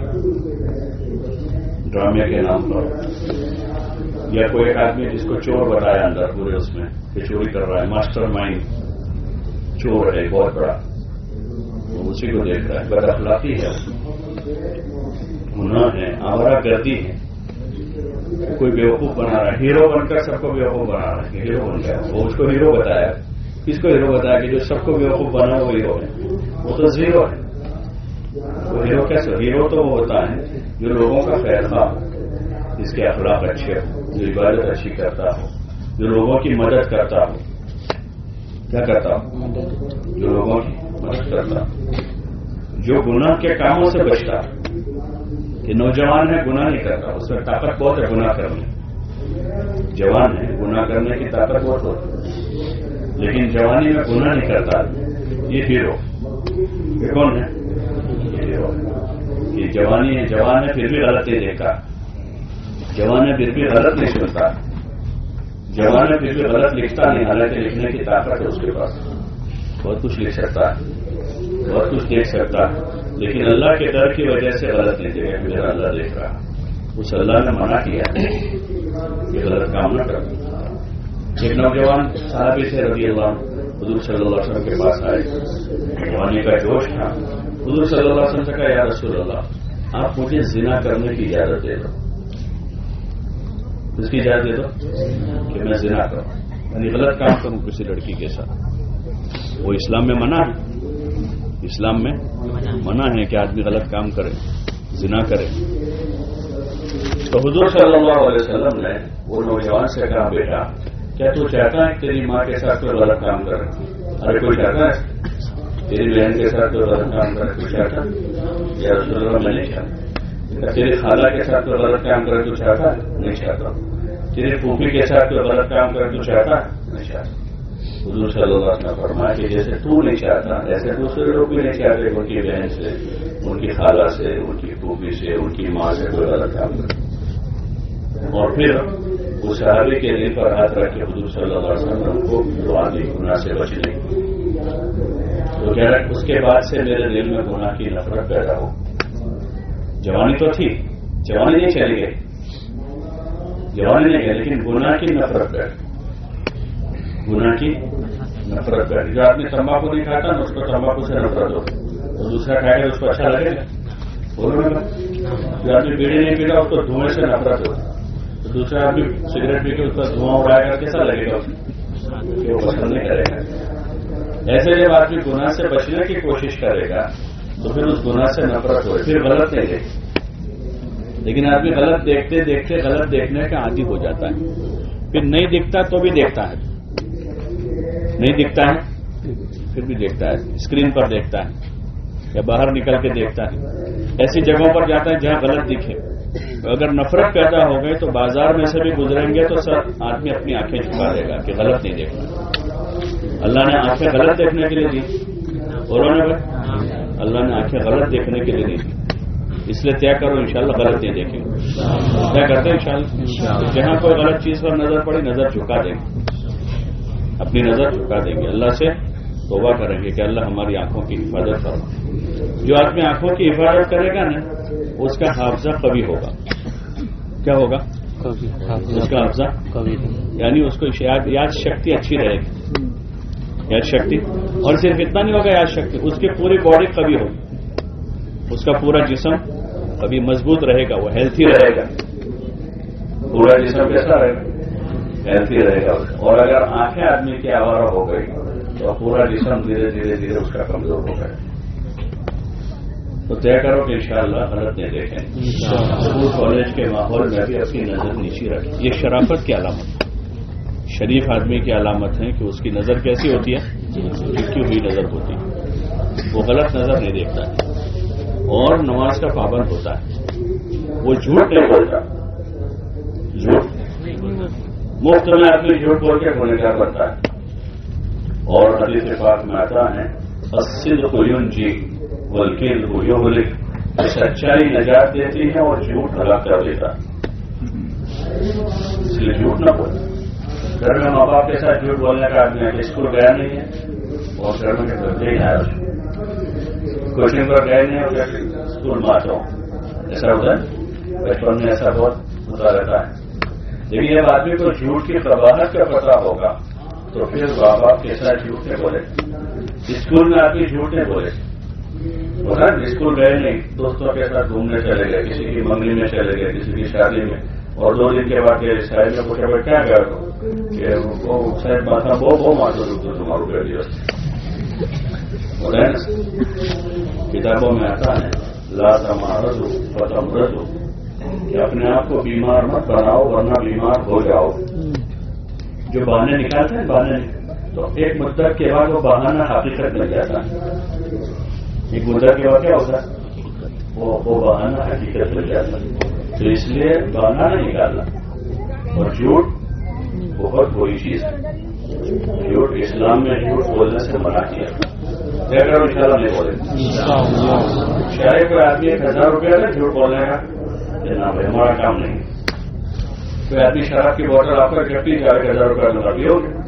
ڈرامے کے نام پر. یا کوئی ایک آدمی جس کو چور بتایا اندر پورے اس میں کہ چوری کر رہا ہے، ماسٹر مائنڈ چور ہے بہت بڑا، اسی کو دیکھ رہا ہے. بد اخلاقی ہے، گناہ ہے، آوارہ گردی ہے. کوئی بیوقوف بنا رہا ہے، ہیرو بن کر سب کو بیوقوف بنا رہا ہے کہ ہیرو بن گیا. وہ اس کو ہیرو بتایا. کس کو ہیرو بتایا؟ کہ جو سب کو بیوقوف بنا وہ ہیرو ہے. وہ تو زیرو ہے. وہ ہیرو کیسے؟ ہیرو تو وہ ہوتا ہے جو لوگوں کا خیر خواہ، جس کے اخلاق اچھے ہو، جو عبادت اچھی کرتا ہو، جو لوگوں کی مدد کرتا ہو. کیا کرتا ہو؟ جو لوگوں کی مدد کرتا ہو، جو گناہ کے کاموں سے بچتا. کہ نوجوان ہے گناہ نہیں کرتا، اس میں طاقت بہت ہے گناہ کرنے. جوان ہے گناہ کرنے کی طاقت بہت ہوتی، لیکن جوانی میں گناہ نہیں کرتا. یہ ہیرو. یہ کون ہے؟ یہ ہیرو. یہ جوانی ہے، جوان ہے پھر بھی غلط نہیں دیکھتا، جوان ہے پھر بھی غلط نہیں سنتا، جوان ہے پھر بھی غلط لکھتا نہیں. حالانکہ لکھنے کی طاقت ہے اس کے پاس، بہت کچھ لکھ سکتا ہے، بہت کچھ دیکھ سکتا ہے، لیکن اللہ کے ڈر کی وجہ سے غلط نہیں دیکھا. میرا اللہ دیکھ رہا. اس اللہ نے منع کیا کہ غلط کام نہ کر. ایک نوجوان صحابی سے رضی اللہ عنہ حضور صلی اللہ علیہ وسلم کے پاس آئے، جوانی کا جوش تھا. حضور صلی اللہ علیہ وسلم سے کہا، یا رسول اللہ، آپ مجھے زنا کرنے کی اجازت دے دو. اس کی اجازت دے دو کہ میں زنا کروں، یعنی غلط کام کروں کسی لڑکی کے ساتھ. وہ اسلام میں منع ہے، اسلام میں منع ہے کہ آدمی غلط کام کرے، زنا کرے. تو حضور صلی اللہ علیہ وسلم نے وہ نوجوان سے کہا، بیٹا کیا تو چاہتا ہے تیری ماں کے ساتھ کوئی غلط کام کرے؟ ارے کوئی چاہتا ہے تیری بہن کے ساتھ کوئی غلط کام کرے؟ کوئی چاہتا؟ یا رسول اللہ میں نہیں چاہتا. تیری خالہ کے ساتھ کوئی غلط کام کرے تو چاہتا؟ نہیں چاہتا. تیری پھوپھی کے ساتھ کوئی غلط کام کرے تو چاہتا؟ نہیں چاہتا. حضور صلی اللہ علیہ وسلم فرمایا کہ جیسے تو نہیں چاہتا ایسے دوسرے لوگ بھی نہیں چاہتے ان کی بہن سے، ان کی خالہ سے، ان کی پھوپھی سے، ان کی ماں سے کوئی غلط کام کرے. اور پھر اس صحابی کے دل پر ہاتھ رکھ کے حضور صلی اللہ علیہ وسلم نے ان کو دعا دی گناہ سے بچنے کی. تو کہہ رہا اس کے بعد سے میرے دل میں گناہ کی نفرت پیدا ہو. جوانی تو تھی، جوانی نہیں چلی گئی، جوانی نہیں گئی، لیکن گناہ کی نفرت پیدا، گناہ کی نفرت پیدا. جو آدمی تمباکو نہیں کھاتا نا اس کو تمباکو سے نفرت ہو، تو دوسرا کھائے گا اس کو اچھا لگے گا. بولو گا. جو آدمی بیڑی نہیں پیتا اس کو دھوئیں سے نفرت ہو، تو دوسرا آدمی سگریٹ پی کے اس کا دھواں اڑائے گا کیسا لگے گا کہ وہ پسند نہیں کرے گا. ایسے جب آدمی گناہ سے بچنے کی کوشش کرے گا تو پھر اس گناہ سے نفرت ہو، پھر غلط نہیں دیکھے. لیکن آدمی غلط دیکھتے دیکھتے غلط دیکھنے کا عادی ہو جاتا ہے، پھر نہیں دکھتا تو بھی دیکھتا ہے، نہیں دکھتا ہے پھر بھی دیکھتا ہے، اسکرین پر دیکھتا ہے یا باہر نکل کے دیکھتا ہے، ایسی جگہوں پر جاتا ہے جہاں غلط دکھے. اگر نفرت پیدا ہو گئی تو بازار میں سے بھی گزریں گے تو سر آدمی اپنی آنکھیں جھکا دے گا کہ غلط نہیں دیکھنا. اللہ نے آنکھیں غلط دیکھنے کے لیے دی، بولو نا بھائی، اللہ نے آنکھیں غلط دیکھنے کے لیے نہیں دی، اس لیے طے کرو انشاءاللہ غلط نہیں دیکھیں گے، طے کرتے ہیں انشاءاللہ، جہاں کوئی غلط چیز پر نظر پڑی نظر جھکا دیں گے، اپنی نظر جھکا دیں گے، اللہ سے توبہ کریں گے کہ اللہ ہماری آنکھوں کی حفاظت کرو۔ جو آدمی آنکھوں کی حفاظت کرے گا نا اس کا حافظہ قوی ہوگا، کیا ہوگا؟ اس کا حافظہ قوی، یعنی اس کو یاد شکتی اچھی رہے گی، یاد شکتی، اور صرف اتنا نہیں ہوگا یاد شکتی، اس کی پوری باڈی قوی ہوگی، اس کا پورا جسم ابھی مضبوط رہے گا، وہ ہیلتھی رہے گا، پورا جسم کیسا رہے گا؟ ہیلتھی رہے گا، اور اگر آنکھیں آدمی کی آوارہ ہو گئی تو پورا جسم دھیرے دھیرے دھیرے اس کا کمزور ہو گئے۔ تو طے کرو کہ انشاءاللہ غلط نہیں دیکھیں، اسکول کالج کے ماحول میں بھی اپنی نظر نیچی رکھیں، یہ شرافت کی علامت، شریف آدمی کی علامت ہے کہ اس کی نظر کیسی ہوتی ہے؟ جھکی ہوئی نظر ہوتی ہے، وہ غلط نظر نہیں دیکھتا ہے اور نماز کا پابند ہوتا ہے، وہ جھوٹ نہیں بولتا، جھوٹ مفت میں آدمی جھوٹ بول کے گنہگار بنتا ہے، اور حدیث پاک میں آتا ہے الصدق ینجی والکذب یہلک، سچائی نجات دیتی ہے اور جھوٹ ہلاک کر دیتا ہے، اس لیے جھوٹ نہ بولے۔ گھر میں ماں باپ کے ساتھ جھوٹ بولنے کا آدمی ہے کہ اسکول گیا نہیں ہے اور گھر میں بچے ہی آیا، کوچنگ پر گئے نہیں اور اسکول میں آتا ہوں، ایسا ہوتا ہے، بچپن میں ایسا بہت ہوتا رہتا ہے۔ لیکن جب آدمی کو جھوٹ کی قباحت کا پتہ ہوگا تو پھر ماں باپ کے ساتھ جھوٹ نہیں بولے، اسکول میں آدمی جھوٹ نہیں بولے، ہوتا اسکول گئے نہیں، دوستوں کے ساتھ گھومنے چلے گئے، کسی کی منگنی میں چلے گئے، کسی کی شادی میں، اور دو دن کے بعد شاید میں پوچھا بھائی کیا گیا تو کہ وہ شاید ماتا بہت بہت ماتو تمہارو کر دیا، کتابوں میں آتا ہے لا تمارض فتمرض، کہ اپنے آپ کو بیمار مت بناؤ ورنہ بیمار ہو جاؤ۔ جو بہانے نکالتے ہیں بہانے تو ایک مدت کے بعد وہ بہانہ حقیقت بن جاتا ہے، ایک مدت کے بعد کیا ہوتا ہے وہ بہانہ حقیقت بن جاتا ہے، تو اس لیے بہانہ نہیں نکالنا، اور جھوٹ بہت بری چیز ہے، جھوٹ اسلام میں جھوٹ بولنے سے منع کیا، اگر ان شاء اللہ نہیں بولے، شاید کوئی آدمی ایک ہزار روپیہ کا جھوٹ بولنے کا نہ بھائی ہمارا کام نہیں، کوئی آدمی شراب کی بوتل آپ کا چپی چار ایک ہزار روپیہ لگا بھی ہوگی،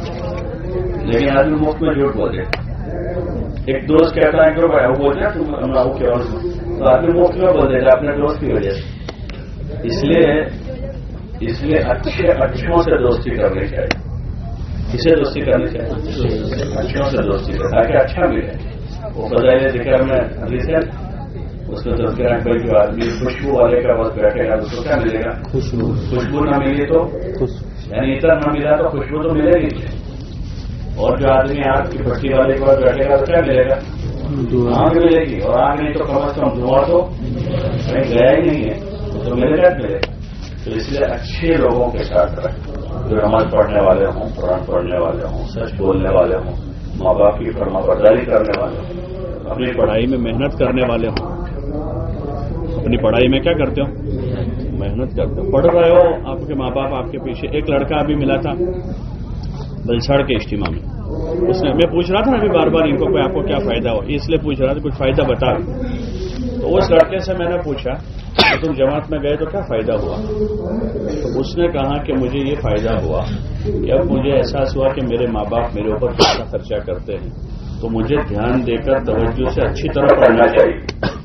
لیکن آدمی مفت میں جھوٹ بولے، ایک دوست کہتا ہے کہ بھائی وہ بولتے ہیں تم ہم لاؤ کیا، تو آدمی مفت میں بول دیتا اپنے دوست کی وجہ سے، اس لیے اس لیے اچھے اچھوں سے دوستی کرنی چاہیے، کسے دوستی کرنی چاہیے؟ اچھوں سے دوستی کریں تاکہ اچھا ملے۔ وہ فضائل ذکر میں حدیث ہے، اس میں تذکرہ ہے بھائی جو آدمی خوشبو والے کا وقت بیٹھے گا اس کو کیا ملے گا؟ خوشبو خوشبو نہ ملی تو یعنی اتنا نہ ملا تو خوشبو تو ملے گی، اور جو آدمی آگ کی بھٹی والے کے بعد بیٹھے گا تو کیا ملے گا؟ آگ ملے گی، اور آگ نہیں تو کم از کم دھواں تو کہیں گیا ہی نہیں ہے تو ملے گا ملے گا۔ تو اس لیے اچھے لوگوں کے ساتھ رہیں، جو نماز پڑھنے والے ہوں، قرآن پڑھنے والے ہوں، سچ بولنے والے ہوں، ماں باپ کی فرما برداری کرنے والے ہوں، اپنی پڑھائی میں محنت کرنے والے ہوں۔ اپنی پڑھائی میں کیا کرتے ہو؟ محنت کرتے ہو، پڑھ رہے ہو، آپ کے ماں باپ آپ کے پیچھے۔ ایک لڑکا ابھی ملا تھا بلسڑ کے اجتماع میں، اس نے میں پوچھ رہا تھا ابھی بار بار ان کو کوئی آپ کو کیا فائدہ ہو، اس لیے پوچھ رہا تھا کچھ فائدہ بتا۔ تو اس لڑکے سے میں نے پوچھا کہ تم جماعت میں گئے تو کیا فائدہ ہوا؟ تو اس نے کہا کہ مجھے یہ فائدہ ہوا کہ اب مجھے احساس ہوا کہ میرے ماں باپ میرے اوپر پیسہ خرچہ کرتے ہیں تو مجھے دھیان دے کر توجہ سے اچھی طرح پڑھنا چاہیے۔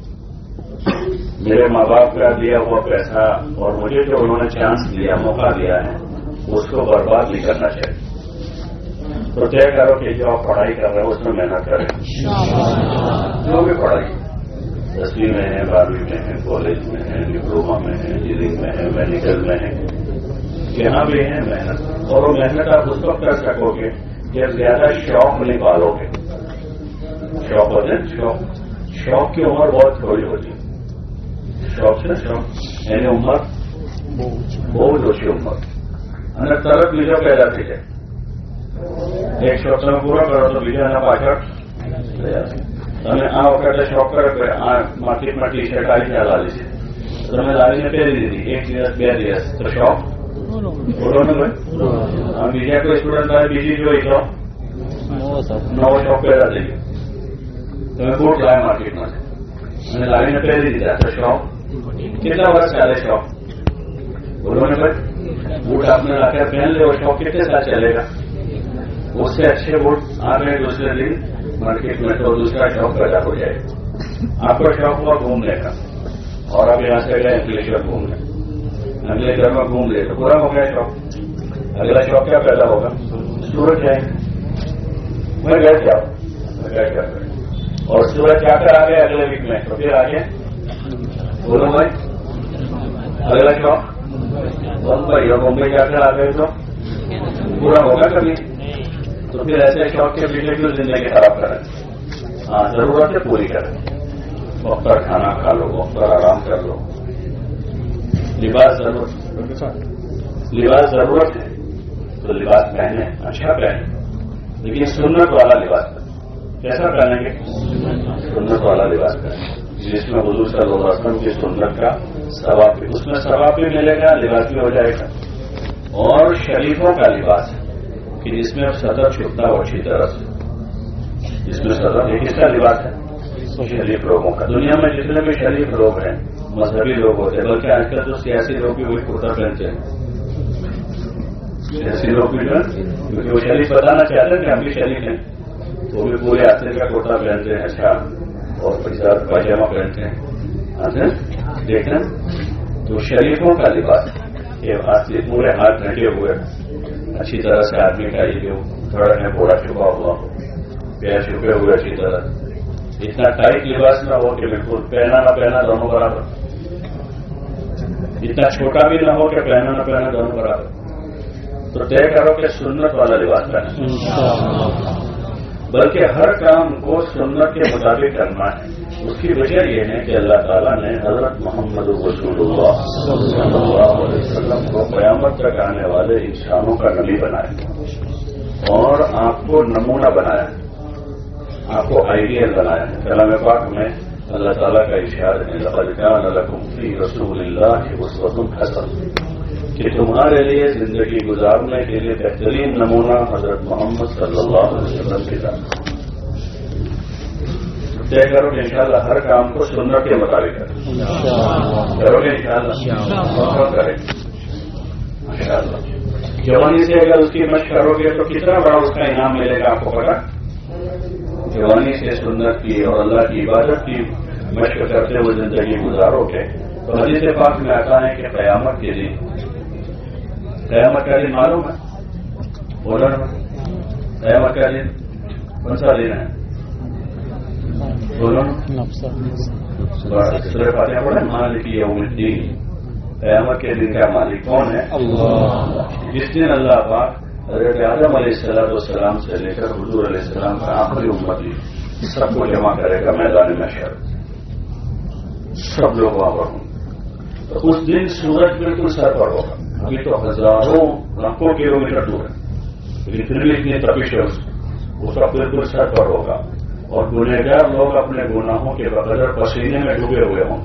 میرے ماں باپ کا دیا ہوا پیسہ اور مجھے جو انہوں نے چانس دیا، موقع دیا ہے، اس کو برباد نہیں کرنا چاہیے۔ تو طے کرو کہ جو آپ پڑھائی کر رہے ہو اس میں محنت کریں، جو بھی پڑھائی دسویں میں ہے، بارہویں میں ہے، کالج میں ہے، ڈپلوما میں ہے، انجینئرنگ میں ہے، میڈیکل میں ہے، جہاں بھی ہے محنت، اور وہ محنت آپ اس وقت کر سکو گے جب زیادہ شوق نہیں پالو گے۔ شوق ہوتے ہیں شوق شوق کی عمر بہت تھوڑی ہوتی ہے، شوق سے شوق یعنی عمر بہت اوچھی عمر અને તરત બીજો પેદા થઈ જાય, એક શોખ તમે પૂરો કરો તો બીજાના પાછળ તમે આ વખતે શોખ કરો કે આ માર્કેટમાં ટી શર્ટ આવી છે લાલી છે, તમે લાવીને પહેરી દીધી એક દિવસ બે દિવસ તો શોખ પૂરો ન હોય। બીજા કોઈ સ્ટુડન્ટ તમે બીજી જોઈ તો
ہو سر
نو شاپ پیدا دے گی تمہیں بوٹ لائے مارکیٹ میں میں نے لائی میں پہلے دیا تھا شاپ کتنا برس چلے شاپ بولو نے بھائی بوٹ آپ نے لا کر پہن لے وہ شاپ کتنے سال چلے گا اس سے اچھے بوٹ آ گئے دوسرے دن مارکیٹ میں تو دوسرا شاپ پیدا ہو جائے آپ کا شوق ہوا گھومنے کا اور اب یہاں سے گئے گلیشیر گھومنے اگلے گھر میں گھوم لے تو پورا ہو گیا شوق اگلا شوق کیا پیدا ہوگا سورج جائیں میں گئے جاؤ میں گئے کیا اور سورج جا کر آ گئے اگلے ویک میں تو پھر آگے بولو بھائی اگلا شوق بمبئی اور ممبئی جا کر آ گئے تو پورا ہوگا کبھی تو پھر ایسے شوق کے پیچھے کیوں زندگی خراب کریں ہاں ضرورت ہے پوری کریں وقت پر کھانا کھا لو وقت پر آرام کر لو لباس ضرورت لباس ضرورت ہے تو لباس پہنے اچھا پہنے لیکن سنت والا لباس پہنے کیسا پہنیں گے سنت والا لباس پہنے جس میں حضور صلی اللہ علیہ وسلم کی سنت کا ثواب بھی اس میں ثواب بھی ملے گا لباس بھی ہو جائے گا اور شریفوں کا لباس ہے کہ جس میں صدر چھپتا ہو اچھی طرح سے جس میں صدر یہ کس کا لباس ہے شریف لوگوں کا دنیا میں جتنے بھی شریف لوگ ہیں مذہبی لوگ ہوتے ہیں بلکہ آج کل تو سیاسی لوگ بھی وہی کرتا پہنتے ہیں سیاسی لوگ بھی جو کیونکہ وہ شریف بتانا چاہتے ہیں کہ ہم بھی شریف ہیں وہ بھی پورے آستے کا کرتا پہنتے ہیں اچھا اور پیسہ پاجامہ پہنتے ہیں آتے دیکھیں تو شریفوں کا لباس یہ ہاتھ سے پورے ہاتھ ڈھکے ہوئے اچھی طرح سے آدمی کا یہ جو تھوڑا ہے بوڑھا چھپا ہوا پیر چھپے ہوئے اچھی طرح اتنا ٹائٹ لباس نہ ہو کہ بالکل پہنا نہ پہنا دونوں برابر اتنا چھوٹا بھی نہ ہو کہ پہنا نہ پہنا دونوں برابر تو طے کرو کہ سنت والا لباس پہنا بلکہ ہر کام کو سنت کے مطابق کرنا ہے اس کی وجہ یہ ہے کہ اللہ تعالیٰ نے حضرت محمد رسول اللہ صلی اللہ علیہ وسلم کو قیامت تک آنے والے انسانوں کا نبی بنایا اور آپ کو نمونہ بنایا آپ کو آئیڈیل بنایا ہے کلام پاک میں اللہ تعالیٰ کا ارشاد ہے لقد کان لکم فی رسول اللہ اسوۃ حسنہ کہ تمہارے لیے زندگی گزارنے کے لیے بہترین نمونہ حضرت محمد صلی اللہ علیہ وسلم کے ساتھ طے کرو کہ انشاءاللہ ہر کام کو سنت کے مطابق کریں کرو گے انشاءاللہ کریں انشاءاللہ جوانی سے اگر اس کی مشق کرو گے تو کتنا بڑا اس کا انعام ملے گا آپ کو پتا جوانی سے سنت کی اور اللہ کی عبادت کی مشق کرتے ہوئے زندگی گزارو گے تو حدیث پاک میں آتا ہے کہ قیامت کے دن قیامت کا دن معلوم ہے بولا نا قیامت کا دن کون سا دن ہے بولو سورہ فاتحہ پڑھیں مالک یوم الدین قیامت کے دن کا مالک کون ہے اللہ جس دن اللہ پاک حضرت آدم علیہ السلام والسلام سے لے کر حضور علیہ السلام کا آخری امتی سب کو جمع کرے گا میدان محشر سب لوگ وہاں پر ہوں تو اس دن سورج بالکل سر پر ہوگا ابھی تو ہزاروں لاکھوں کلو میٹر دور ہے لیکن پھر بھی اتنی تپش ہے اس کا بالکل سر پر ہوگا اور گنہگار لوگ اپنے گناہوں کے بقدر پسینے میں ڈوبے ہوئے ہوں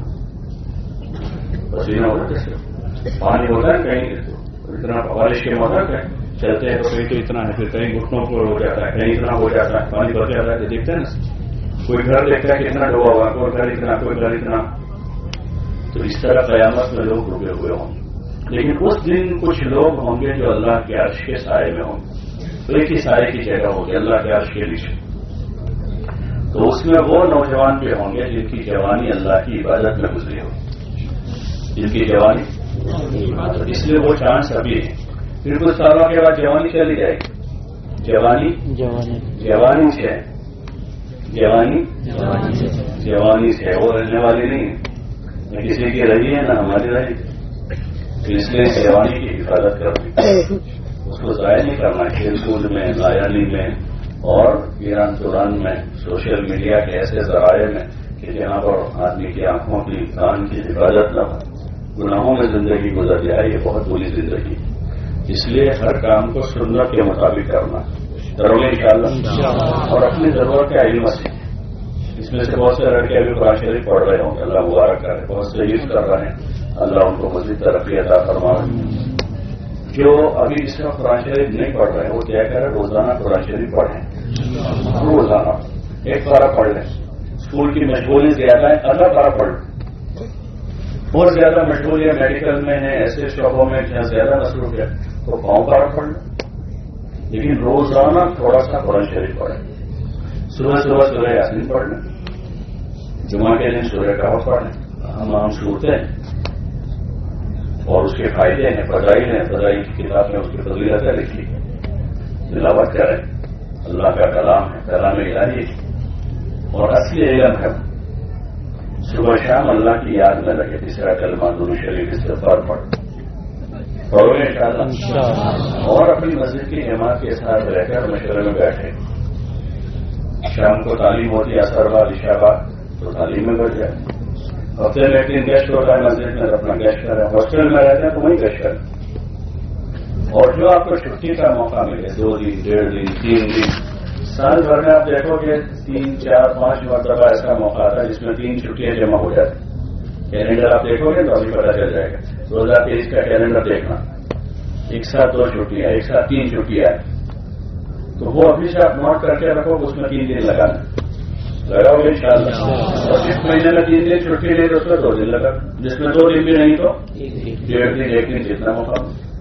پسینہ ہوتا ہے پانی ہوتا ہے کہیں اتنا بارش کے موسم ہے چلتے ہیں تو کہیں تو اتنا ہے پھر کہیں گھٹنوں پر ہو جاتا ہے کہیں اتنا ہو جاتا ہے پانی بڑھ جاتا ہے تو دیکھتے ہیں نا کوئی گھر دیکھتا ہے کتنا ڈوبا ہوا کوئی گھر اتنا کوئی گھر اتنا تو اس طرح قیامت میں لوگ ڈوبے ہوئے ہوں لیکن اس دن کچھ لوگ ہوں گے جو اللہ کے عرش کے سائے میں ہوں گے ایک ہی سائے کی جگہ ہوگی اللہ کے عرش کے نیچے تو اس میں وہ نوجوان بھی ہوں گے جن کی جوانی اللہ کی عبادت میں گزری ہو جن کی جوانی اس لیے وہ چانس ابھی ہے پھر کچھ سالوں کے بعد جوانی چلی جائے گی جوانی جوانی سے جوانی جوانی سے وہ رہنے والی نہیں نہ کسی کی رہی ہے نہ ہماری رہی اس لیے جوانی کی حفاظت کرنی اس کو ضائع نہیں کرنا کھیل کود میں لایانی میں اور ایران توران میں سوشل میڈیا کے ایسے ذرائع میں کہ جہاں پر آدمی کی آنکھوں کی کان کی حفاظت نہ ہو گناہوں میں زندگی گزر جائے یہ بہت بری زندگی اس لیے ہر کام کو سنت کے مطابق کرنا کرو گے انشاءاللہ اور اپنی ضرورت کا علم سے اس میں سے بہت سے لڑکے ابھی قرآن شریف پڑھ رہے ہوں اللہ مبارک کر رہے بہت سے یوز کر رہے ہیں اللہ ان کو مزید ترقی عطا فرمائے جو ابھی اس کا قرآن شریف نہیں پڑھ رہے ہیں وہ طے کریں روزانہ قرآن شریف پڑھیں روزانہ ایک پارا پڑھ لیں. اسکول کی مشغولی زیادہ ہے, آدھا پارا پڑھ لیں. بہت زیادہ مشغولی ہے, میڈیکل میں ہے, ایسے شعبوں میں جہاں زیادہ مصروف ہے تو پاؤں پارا پڑھ لیں. لیکن روزانہ تھوڑا سا قرآن شریف پڑھیں. صبح صبح سورہ یاسین پڑھ لیں, جمعہ کے دن سورہ کہف پڑھ لیں. ہم عام صورتیں ہیں اور اس کے فائدے ہیں, فضائل ہیں. فضائل کی کتاب میں اس کی فضیلتیں لکھی ہے. تلاوت کریں, اللہ کا کلام ہے, کلام الہی اور اصلی علم ہے. صبح شام اللہ کی یاد میں لگے. تیسرا کلمہ درود شریف استغفار پڑھ پڑھو گے انشاءاللہ. اور اپنی مسجد کی جماعت کے ساتھ رہ کر مشورے میں بیٹھے. شام کو تعلیم ہوتی ہے, اثر بعد عشاء بعد, تو تعلیم میں بیٹھ جائے. ہفتے میں ایک دن گیسٹ ہوتا ہے مسجد میں, اپنا گیسٹ کریں. ہاسٹل میں رہتے ہیں تو وہیں گیسٹ کریں. اور جو آپ کو چھٹی کا موقع ملے, دو دن, ڈیڑھ دن, تین دن, سال بھر میں آپ دیکھو گے تین چار پانچ مرتبہ ایسا موقع آتا ہے جس میں تین چھٹیاں جمع ہو جاتی. کیلنڈر آپ دیکھو گے تو ابھی پتا چل جائے گا. دو ہزار تیئیس کا کیلنڈر دیکھنا, ایک ساتھ دو چھٹیاں, ایک ساتھ تین چھٹیاں, تو وہ ابھی سے آپ نوٹ کر کے رکھو اس میں تین دن لگانا لگاؤ گے انشاءاللہ. اور جس مہینے میں تین دن چھٹی نہیں تو اس میں دو دن لگا, جس میں دو دن بھی نہیں تو ڈیڑھ دن, ایک دن جتنا موقع.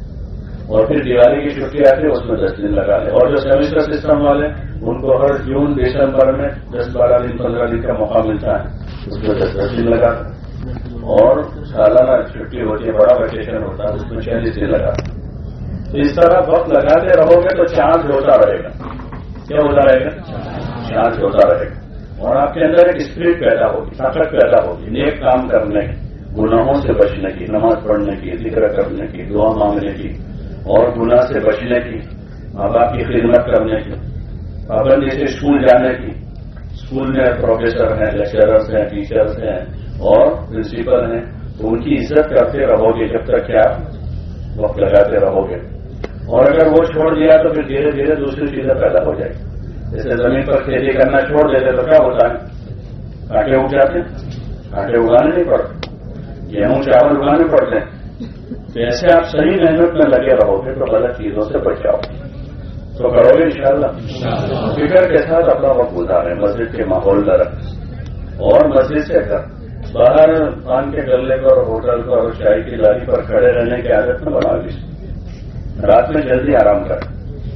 اور پھر دیوالی کی چھٹی آتی ہے اس میں دس دن لگا لیں. اور جو سیمسٹر سسٹم والے ان کو ہر جون دسمبر میں دس بارہ دن پندرہ دن کا موقع ملتا ہے, اس میں دس دس دن لگا. اور سالانہ چھٹی ہوتی ہے, بڑا ویکیشن ہوتا ہے, اس میں چالیس دن لگا. تو اس طرح وقت لگاتے رہو گے تو چارج ہوتا رہے گا. کیا ہوتا رہے گا؟ چارج ہوتا رہے گا. اور آپ کے اندر ایک اسپرٹ پیدا ہوگی, طاقت پیدا ہوگی نیک کام کرنے کی, گناہوں سے بچنے کی, نماز پڑھنے کی, ذکر کرنے کی, دعا مانگنے کی, اور گناہ سے بچنے کی, ماں باپ کی خدمت کرنے کی, پابندی سے اسکول جانے کی. اسکول میں پروفیسر ہیں, لیکچررس ہیں, ٹیچرس ہیں اور پرنسپل ہیں, تو ان کی عزت کرتے رہو گے جب تک کہ آپ وقت لگاتے رہو گے. اور اگر وہ چھوڑ دیا تو پھر دھیرے دھیرے دوسری چیزیں پیدا ہو جائیں. جیسے زمین پر کھیتی کرنا چھوڑ دیتے تو کیا ہوتا ہے, کانٹے اگ جاتے ہیں, کانٹے اگانے نہیں پڑتے, گیہوں چاول اگانے پڑتے ہیں. تو ایسے آپ صحیح محنت میں لگے رہو گے تو غلط چیزوں سے بچاؤ تو کرو گے انشاءاللہ. فکر کے ساتھ اپنا وقت گزاریں, مسجد کے ماحول میں رکھیں. اور مسجد سے گھر باہر پان کے گلے پر, ہوٹل پر اور چائے کی لاری پر کھڑے رہنے کی عادت نہ بنا لی. رات میں جلدی آرام کریں,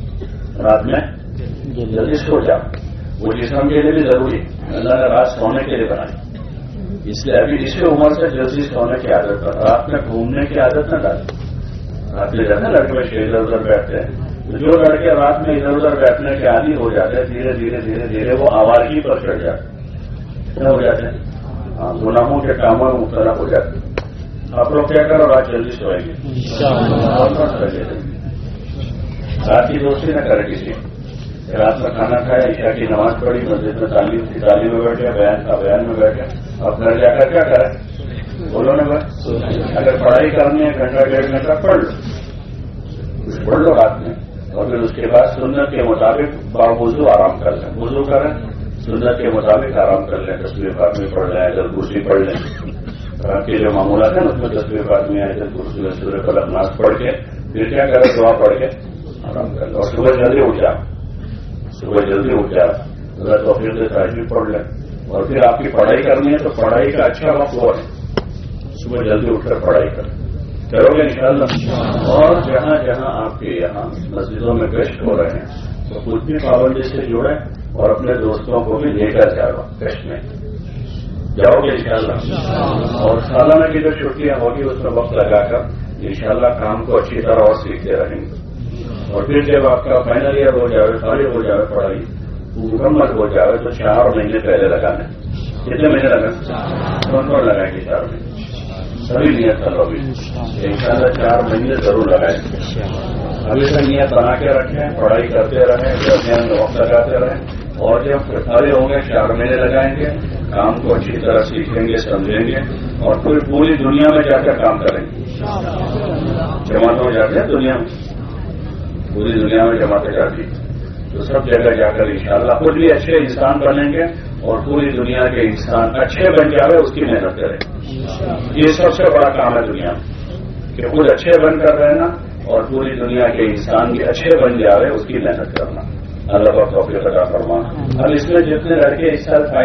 رات میں جلدی سو جاؤ. وہ جسم کے لیے بھی ضروری ہے, اللہ نے رات سونے کے لیے بنائی. اس لیے ابھی اسی عمر سے جلدی سونے کی عادت پر, رات میں گھومنے کی عادت نہ ڈالیں. رات میں جاتے ہیں لڑکے ادھر ادھر بیٹھتے ہیں, جو لڑکے رات میں ادھر ادھر بیٹھنے کے عادی ہو جاتے ہیں دھیرے دھیرے دھیرے دھیرے وہ آوارگی پر چڑھ جاتے ہیں. کیا ہو جاتے ہیں؟ ہاں, گناہوں کے کاموں میں مبتلا ہو جاتے ہیں. آپ لوگ کیا کرو, رات جلدی سوئیں گے. رات کی دوستی نہ کرے کسی. رات میں کھانا کھایا, عشاء کی نماز پڑھی, مسجد میں تعلیم کی تعلیم میں بیٹھے, بیان کا بیان میں بیٹھے. اب گھر جا کر کیا کریں, بولو نا بس. اگر پڑھائی کرنی ہے گھنٹہ ڈیڑھ گھنٹہ پڑھ لو, کچھ پڑھ لو رات میں. اور پھر اس کے بعد سنت کے مطابق باوضو آرام کر لیں. وضو کریں, سنت کے مطابق آرام کر لیں. تصویر فاطمی پڑھ لیں, ایت الکرسی پڑھ لیں. رات کے جو معمولات ہیں اس میں تصویر فاطمی, ایت الکرسی, سورہ فلق, ناس پڑھ کے پھر کیا کریں, دعا پڑھ کے آرام کر لیں. اور صبح جلدی اٹھ جاؤ, صبح جلدی اٹھ جاؤ, اگر توفیق سے تہجد پڑھ لیں. اور پھر آپ کی پڑھائی کرنی ہے تو پڑھائی کا اچھا وقت ہوا ہے, صبح جلدی اٹھ کر پڑھائی کریں. کرو گے انشاءاللہ. اور جہاں جہاں آپ کے یہاں مسجدوں میں گشت ہو رہے ہیں تو خود بھی پابندی سے جڑیں اور اپنے دوستوں کو بھی لے کر جاؤ. گشت میں جاؤ گے انشاءاللہ. اور سالانہ کی جو چھٹیاں ہوگی اس میں وقت لگا کر انشاءاللہ کام کو اچھی طرح اور سیکھتے رہیں گے. اور پھر جب آپ کا فائنل ایئر ہو جائے, فارغ ہو جائے, پڑھائی مکمل ہو جائے تو چار مہینے پہلے لگانے. کتنے مہینے لگا, کون کون لگائیں گے چار مہینے؟ سبھی نیت کر لو بھی انشاءاللہ چار مہینے ضرور لگائیں. ابھی سے نیت بنا کے رکھیں, پڑھائی کرتے رہیں, درمیان میں وقت لگاتے رہیں. اور جب فارغ ہوں گے چار مہینے لگائیں گے, کام کو اچھی طرح سیکھیں گے, سمجھیں گے, اور پھر پوری دنیا میں جا کر کام کریں گے. جماعت ہو جاتے ہیں دنیا میں, پوری دنیا میں جماعتیں جاتی ہیں تو سب جگہ جا کر انشاءاللہ خود بھی اچھے انسان بنیں گے اور پوری دنیا کے انسان اچھے بن جاوے اس کی محنت کریں. یہ سب سے بڑا کام ہے دنیا میں کہ خود اچھے بن کر رہنا اور پوری دنیا کے انسان بھی اچھے بن جاوے اس کی محنت کرنا. اللہ کا توفیق عطا فرما. اب اس میں جتنے لڑکے اس سال